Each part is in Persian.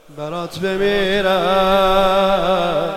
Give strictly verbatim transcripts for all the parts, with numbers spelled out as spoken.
برات بمیرم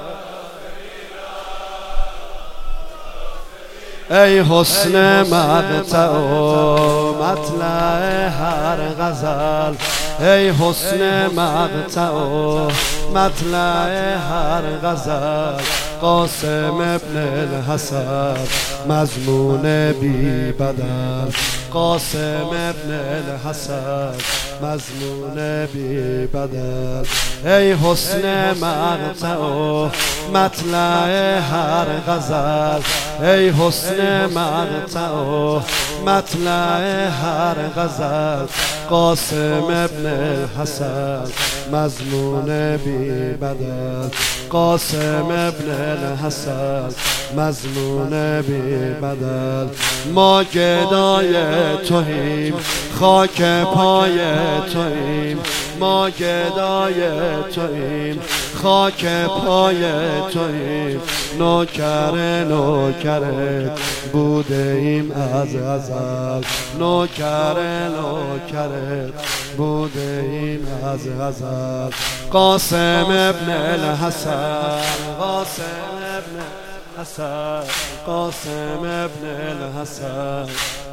ای حسن مقطع و مطلع هر غزل، ای حسن مقطع و مطلع هر غزل. قاسم ابن الحسن مضمون بی بدل، قاسم ابن الحسن مضمون بی بدل. ای حسن مقطع و مطلع هر غزل، ای حسن مقطع و مطلع هر غزل. قاسم ابن الحسن مضمون بی بدل، قاسم ابن الحسن مضمون بی بدل. ما گدای توییم، خاک پای توییم، ما گدای توییم، خاک پای توییم. نوکر نوکرت بوده ایم از ازل، نوکر نوکرت بوده ایم از ازل. قاسم ابن الحسن، قاسم ابن الحسن، قاسم ابن الحسن.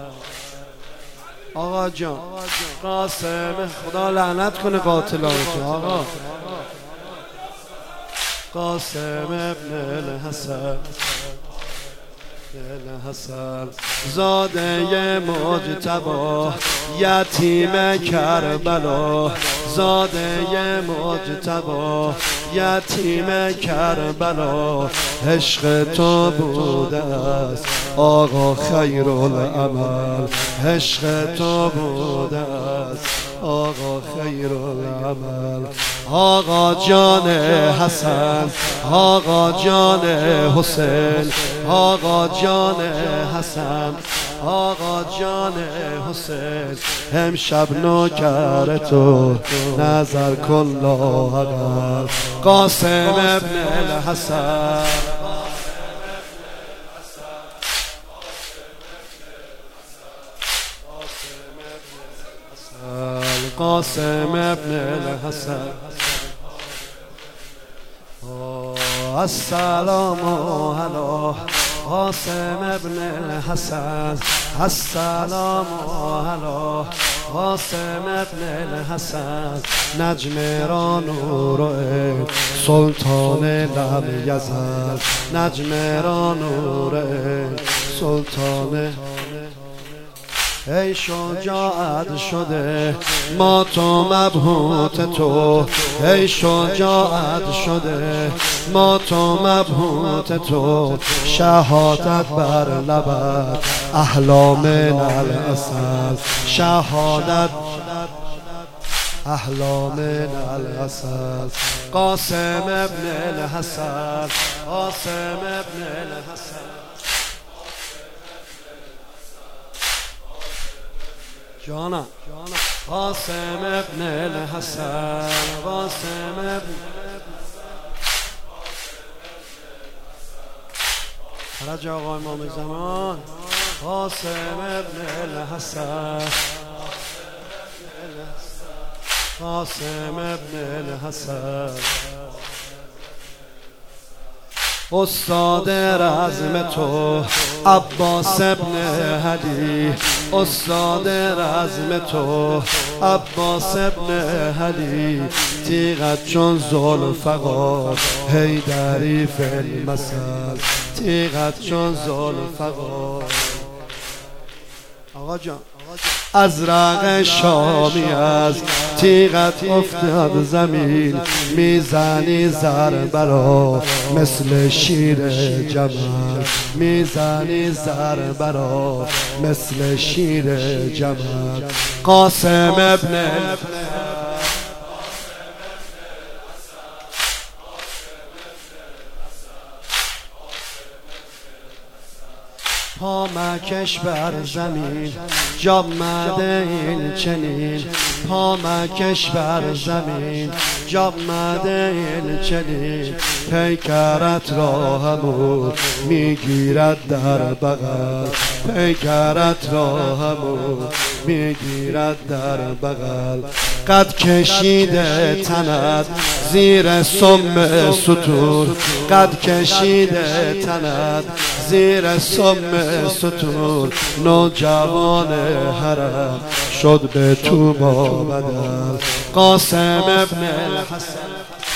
آقا جان قاسم، خدا لعنت کنه قاتلانتو آقا. قاسم ابن الحسن الحسن زاده مجتبی یتیم کربلا، زاده مجتبی یتیم کربلا. عشق تو بوده است آقا خیرالعمل، عشق تو بوده است آقا خیرالعمل. آقا جان حسن، آقا جان حسین، آقا جان حسن، آقا جان حسین. امشب نوکر تو نظر کن لااقل. قاسم ابن الحسن، قاسم ابن الحسن. السلام علی قاسم ابن الحسن، السلام علی قاسم ابن الحسن. نجم را نور سلطان لم یزل، نجم را نور سلطان. ای شجاعت شده ما تو مبهوت تو، ای شجاعت شده ما تو مبهوت تو. شهادت بر لبت احلام من العسل، شهادت احلام من العسل. قاسم ابن الحسن، قاسم ابن الحسن. جانا قاسم ابن الحسن، قاسم ابن فرج آقا امام زمان. قاسم ابن الحسن، قاسم ابن الحسن. استاد رزم تو عباس ابن علی، استاد رزم تو عباس ابن علی. تیغت چون ذوالفقار حیدری فی المثل، تیغت چون ذوالفقار. آقا جان ازرق شامی از تیغت افتاد زمین، میزنی زربرا مثل شیر جمل، میزنی زربرا مثل شیر جمل. قاسم ابن پا مکش بر زمین جامده این چنین پا مکش بر زمین جامده این چنین پیکرت را همون میگیرد در بغل پیکرت را همون میگیرد در بغل قد کشیده تنت زیر سم ستور قد کشیده تنت زیر سم ستور نوجوان حرم شد به تو با بدل قاسم ابن الحسن